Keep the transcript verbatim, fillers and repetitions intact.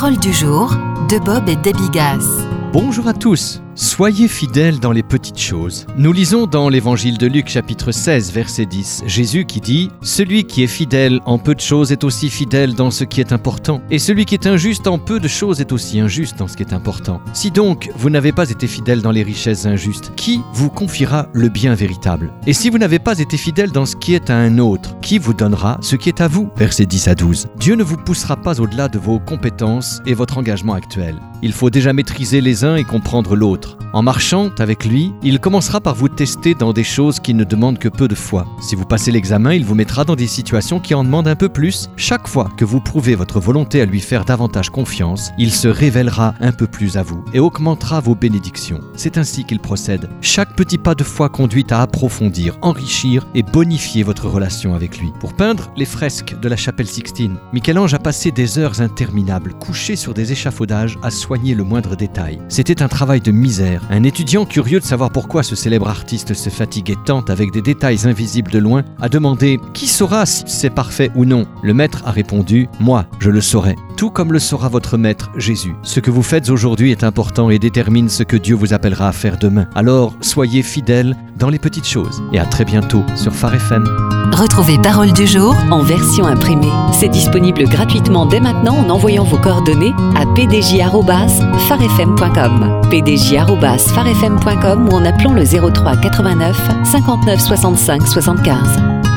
Parole du jour de Bob et Debbie Gass. Bonjour à tous, soyez fidèles dans les petites choses. Nous lisons dans l'évangile de Luc chapitre seize verset dix, Jésus qui dit « Celui qui est fidèle en peu de choses est aussi fidèle dans ce qui est important, et celui qui est injuste en peu de choses est aussi injuste dans ce qui est important. Si donc vous n'avez pas été fidèle dans les richesses injustes, qui vous confiera le bien véritable? Et si vous n'avez pas été fidèle dans ce qui est à un autre, qui vous donnera ce qui est à vous ?» Versets dix à douze. Dieu ne vous poussera pas au-delà de vos compétences et votre engagement actuel. Il faut déjà maîtriser les uns et comprendre l'autre. En marchant avec lui, il commencera par vous tester dans des choses qui ne demandent que peu de foi. Si vous passez l'examen, il vous mettra dans des situations qui en demandent un peu plus. Chaque fois que vous prouvez votre volonté à lui faire davantage confiance, il se révélera un peu plus à vous et augmentera vos bénédictions. C'est ainsi qu'il procède. Chaque petit pas de foi conduit à approfondir, enrichir et bonifier votre relation avec lui. Pour peindre les fresques de la chapelle Sixtine, Michel-Ange a passé des heures interminables, couché sur des échafaudages à soigner le moindre détail. C'était un travail de misère. Un étudiant curieux de savoir pourquoi ce célèbre artiste se fatiguait tant avec des détails invisibles de loin a demandé « Qui saura si c'est parfait ou non ?» Le maître a répondu « Moi, je le saurai. » Tout comme le saura votre maître Jésus. Ce que vous faites aujourd'hui est important et détermine ce que Dieu vous appellera à faire demain. Alors, soyez fidèles dans les petites choses. Et à très bientôt sur Phare F M. Retrouvez Parole du jour en version imprimée. C'est disponible gratuitement dès maintenant en envoyant vos coordonnées à p d j arobase phare f m point com, p d j arobase phare f m point com ou en appelant le zéro trois quatre-vingt-neuf cinquante-neuf soixante-cinq soixante-quinze.